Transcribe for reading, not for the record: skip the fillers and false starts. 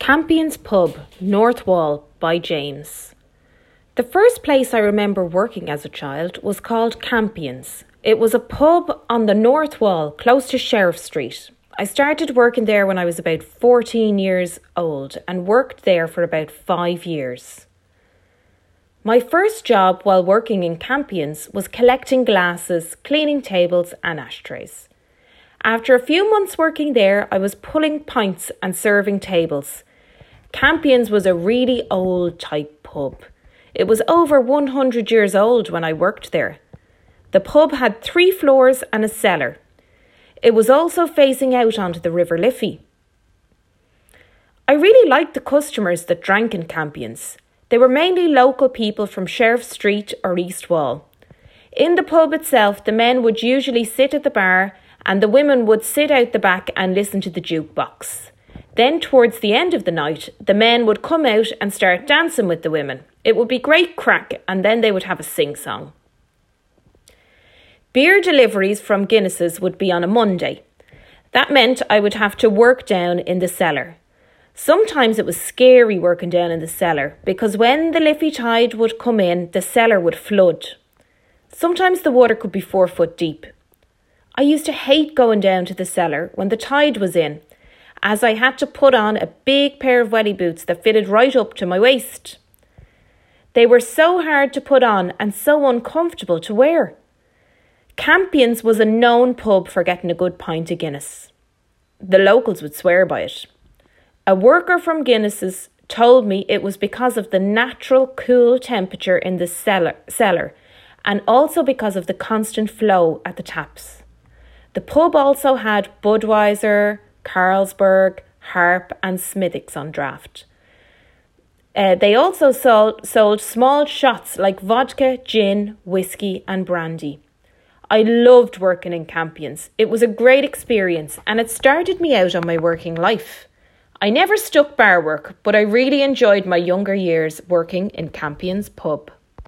Campion's Pub, North Wall by James. The first place I remember working as a child was called Campion's. It was a pub on the North Wall, close to Sheriff Street. I started working there when I was about 14 years old and worked there for about 5 years. My first job while working in Campion's was collecting glasses, cleaning tables and ashtrays. After a few months working there, I was pulling pints and serving tables. Campion's was a really old type pub. It was over 100 years old when I worked there. The pub had 3 floors and a cellar. It was also facing out onto the River Liffey. I really liked the customers that drank in Campion's. They were mainly local people from Sheriff Street or East Wall. In the pub itself, the men would usually sit at the bar and the women would sit out the back and listen to the jukebox. Then towards the end of the night, the men would come out and start dancing with the women. It would be great crack and then they would have a sing-song. Beer deliveries from Guinness's would be on a Monday. That meant I would have to work down in the cellar. Sometimes it was scary working down in the cellar because when the Liffey tide would come in, the cellar would flood. Sometimes the water could be 4 foot deep. I used to hate going down to the cellar when the tide was in, as I had to put on a big pair of welly boots that fitted right up to my waist. They were so hard to put on and so uncomfortable to wear. Campion's was a known pub for getting a good pint of Guinness. The locals would swear by it. A worker from Guinness's told me it was because of the natural cool temperature in the cellar and also because of the constant flow at the taps. The pub also had Budweiser, Carlsberg, Harp and Smithwick's on draft. They also sold small shots like vodka, gin, whiskey and brandy. I loved working in Campion's. It was a great experience and it started me out on my working life. I never stuck bar work, but I really enjoyed my younger years working in Campion's Pub.